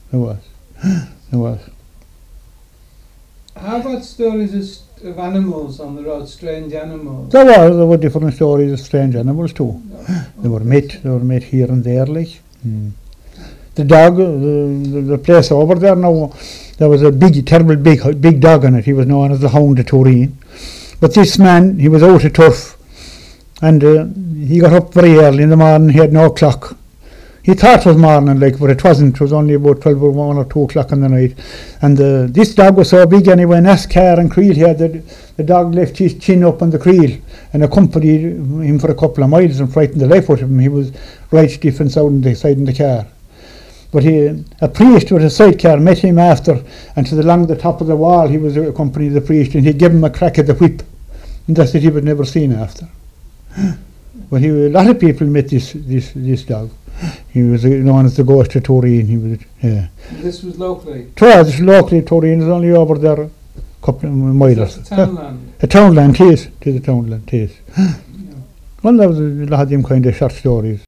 There was. There was. How about stories of animals on the road, strange animals? There were different stories of strange animals too. They were met here and there, like. The dog, the place over there now, there was a terrible big dog on it. He was known as the Hound of Turin. But this man, he was out of turf, and he got up very early in the morning. He had no clock. He thought it was morning, like, but it wasn't. It was only about 12 or 1 or 2 o'clock in the night. And this dog was so big anyway, NASCAR and creel, he had the dog left his chin up on the creel and accompanied him for a couple of miles and frightened the life out of him. He was right stiff and sound inside in the car. But a priest with a sidecar met him after, and along the top of the wall he was accompanying the priest, and he gave him a crack at the whip, and that's it. He was never seen after. But a lot of people met this dog. He was known as the Ghost of Turin. He was. This was locally? It was locally. Turin is only over there a couple of miles. That's a townland? A townland, it is. It is a townland, it is. Well, there was a lot of them kind of short stories.